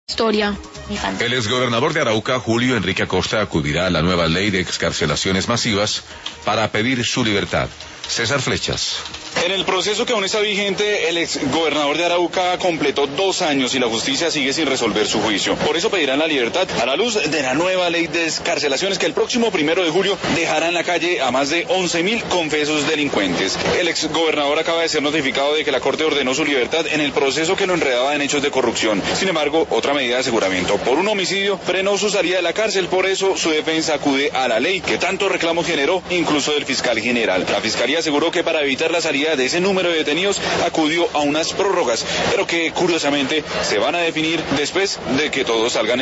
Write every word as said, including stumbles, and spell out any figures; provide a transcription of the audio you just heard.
Historia. El exgobernador de Arauca, Julio Enrique Acosta, acudirá a la nueva ley de excarcelaciones masivas para pedir su libertad. César Flechas. En el proceso que aún está vigente, el exgobernador de Arauca completó dos años y la justicia sigue sin resolver su juicio. Por eso pedirán la libertad a la luz de la nueva ley de excarcelaciones que el próximo primero de julio dejará en la calle a más de once mil confesos delincuentes. El exgobernador acaba de ser notificado de que la Corte ordenó su libertad en el proceso que lo enredaba en hechos de corrupción. Sin embargo, otra medida de aseguramiento por un homicidio frenó su salida de la cárcel. Por eso su defensa acude a la ley que tantos reclamos generó, incluso del fiscal general. La fiscalía aseguró que para evitar la salida de ese número de detenidos acudió a unas prórrogas, pero que curiosamente se van a definir después de que todos salgan